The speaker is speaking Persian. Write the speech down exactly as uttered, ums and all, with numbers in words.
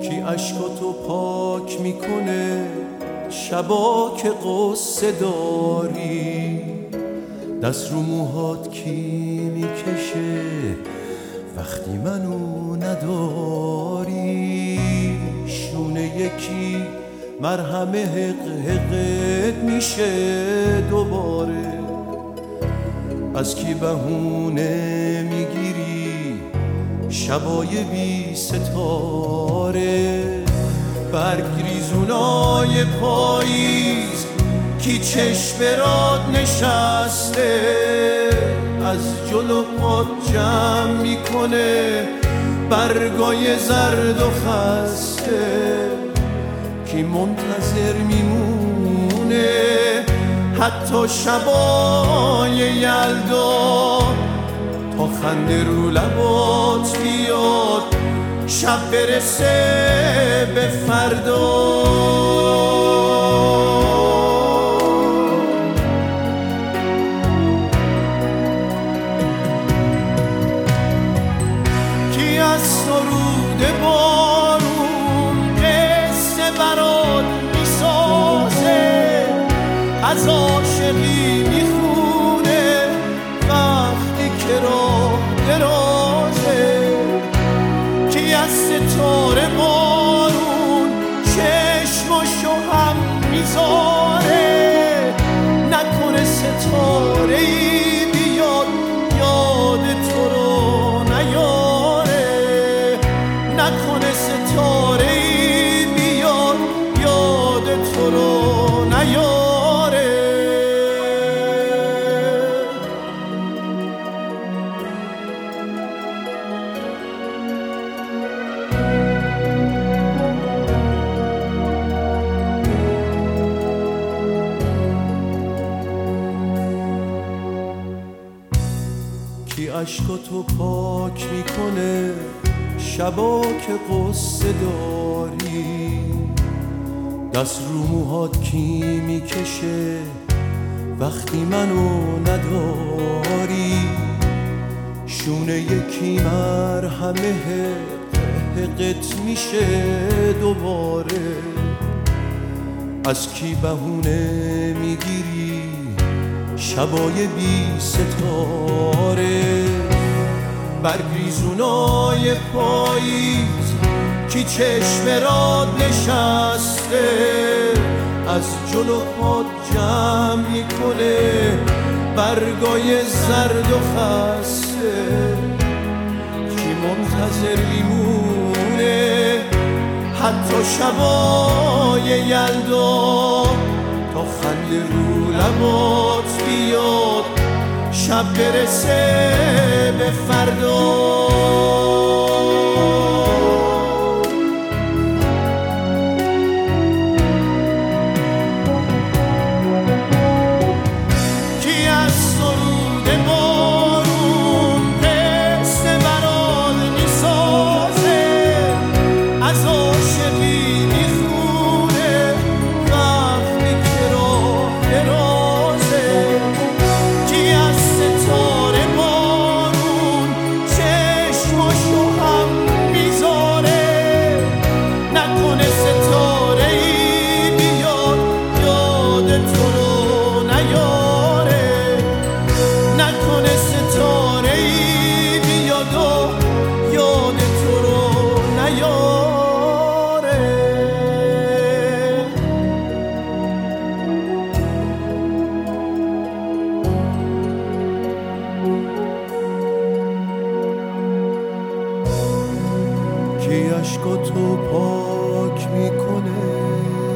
کی عشقاتو پاک میکنه شبا که قصه داری؟ دست رو موهات کی میکشه وقتی منو نداری؟ شونه یکی مرهم حق حقت میشه دوباره؟ از کی بهونه میگیری شبای بی ستاره؟ برگ ریزونای پاییز کی چشم راد نشسته از جلو پات جمع میکنه برگای زرد و خسته؟ کی منتظر میمونه حتی شبای یلدا تا خنده رو لبات بیاد شب برسه به فردا؟ کی از سرود بارون قصه برات میسازه از عاشقی میخونه وقتی که راه درازه؟ کی از ستاره بارون چشماشو هم میذاره نکنه ستاره ای بیاد یاد تو رو نیاره؟ نکنه ستاره ای بیاد یاد تو رو نیاره؟ کی عشقاتو پاک میکنه شبا که قصه داری؟ دست رو موهات کی میکشه وقتی منو نداری؟ شونه یکی مرهمه حقت میشه دوباره؟ از کی بهونه میگیری شبای بی ستاره؟ برگ ریزونای پاییز کی چشم راد نشسته از جلو پات جمع میکنه برگای زرد و خسته؟ کی منتظر میمونه حتی شبای یلدا تا خنده رو لبات بیاد شب برسه به فردا؟ کی عشقاتو پاک میکنه